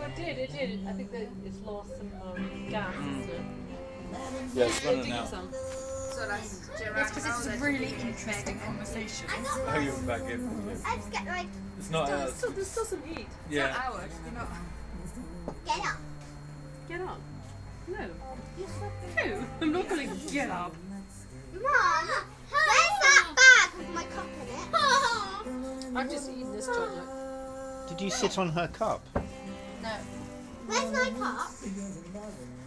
it did. It did. I think that it's lost some gas. Isn't it? Yeah, it's running Give out. some. So that's because it's a really interesting conversation. Oh, you're back in. I just get like, It's not There's ours. still some heat. Yeah. Ours, you're not. get up. Get up. No. You stop it. No. I'm not going to get up. Mom, where's that bag with my cup in it? I've just eaten this chocolate. Did you sit on her cup? No. Where's my cup?